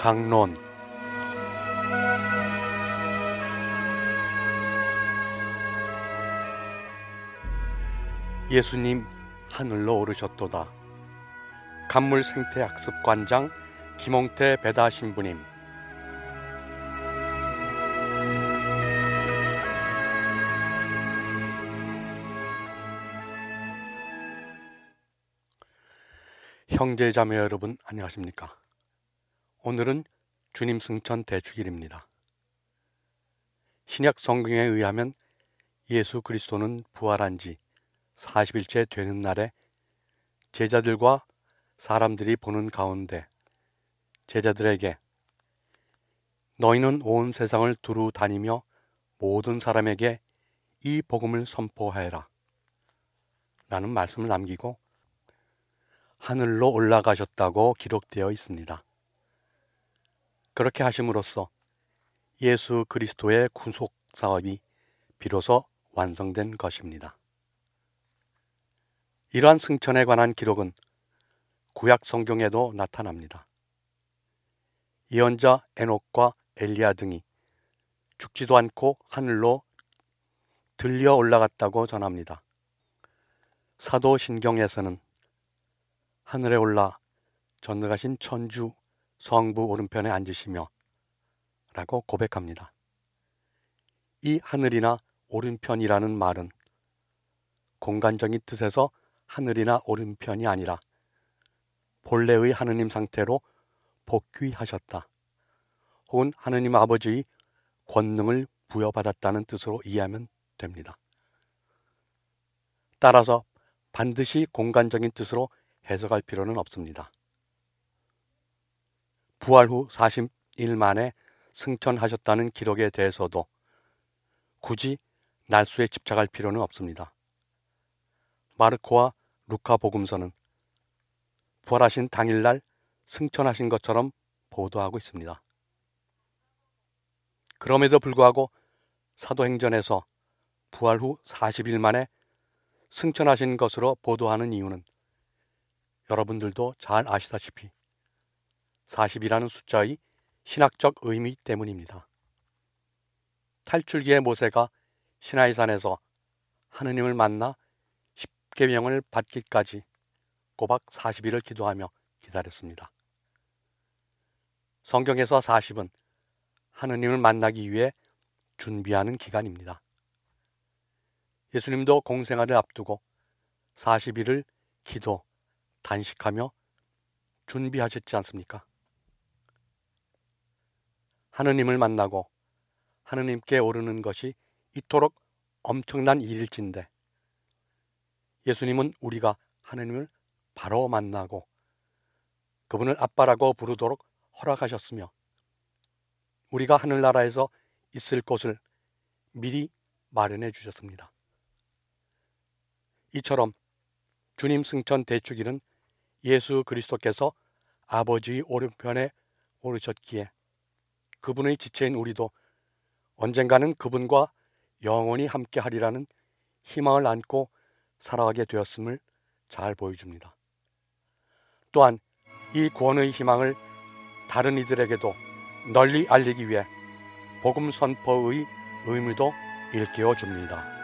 강론. 예수님 하늘로 오르셨도다. 간물생태학습관장 김홍태 배다 신부님. 형제자매 여러분, 안녕하십니까? 오늘은 주님 승천 대축일입니다. 신약 성경에 의하면 예수 그리스도는 부활한 지 40일째 되는 날에 제자들과 사람들이 보는 가운데 제자들에게 너희는 온 세상을 두루 다니며 모든 사람에게 이 복음을 선포하여라 라는 말씀을 남기고 하늘로 올라가셨다고 기록되어 있습니다. 그렇게 하심으로써 예수 그리스도의 구속 사업이 비로소 완성된 것입니다. 이러한 승천에 관한 기록은 구약 성경에도 나타납니다. 예언자 에녹과 엘리야 등이 죽지도 않고 하늘로 들려 올라갔다고 전합니다. 사도신경에서는 하늘에 올라 전능하신 천주 성부 오른편에 앉으시며 라고 고백합니다. 이 하늘이나 오른편이라는 말은 공간적인 뜻에서 하늘이나 오른편이 아니라 본래의 하느님 상태로 복귀하셨다 혹은 하느님 아버지의 권능을 부여받았다는 뜻으로 이해하면 됩니다. 따라서 반드시 공간적인 뜻으로 해석할 필요는 없습니다. 부활 후 40일 만에 승천하셨다는 기록에 대해서도 굳이 날수에 집착할 필요는 없습니다. 마르코와 루카 복음서는 부활하신 당일날 승천하신 것처럼 보도하고 있습니다. 그럼에도 불구하고 사도행전에서 부활 후 40일 만에 승천하신 것으로 보도하는 이유는 여러분들도 잘 아시다시피 40이라는 숫자의 신학적 의미 때문입니다. 탈출기의 모세가 시나이산에서 하느님을 만나 십계명을 받기까지 꼬박 40일을 기도하며 기다렸습니다. 성경에서 40은 하느님을 만나기 위해 준비하는 기간입니다. 예수님도 공생활을 앞두고 40일을 기도, 단식하며 준비하셨지 않습니까? 하느님을 만나고 하느님께 오르는 것이 이토록 엄청난 일일진데 예수님은 우리가 하느님을 바로 만나고 그분을 아빠라고 부르도록 허락하셨으며 우리가 하늘나라에서 있을 곳을 미리 마련해 주셨습니다. 이처럼 주님 승천 대축일은 예수 그리스도께서 아버지의 오른편에 오르셨기에 그분의 지체인 우리도 언젠가는 그분과 영원히 함께 하리라는 희망을 안고 살아가게 되었음을 잘 보여줍니다. 또한 이 구원의 희망을 다른 이들에게도 널리 알리기 위해 복음 선포의 의무도 일깨워 줍니다.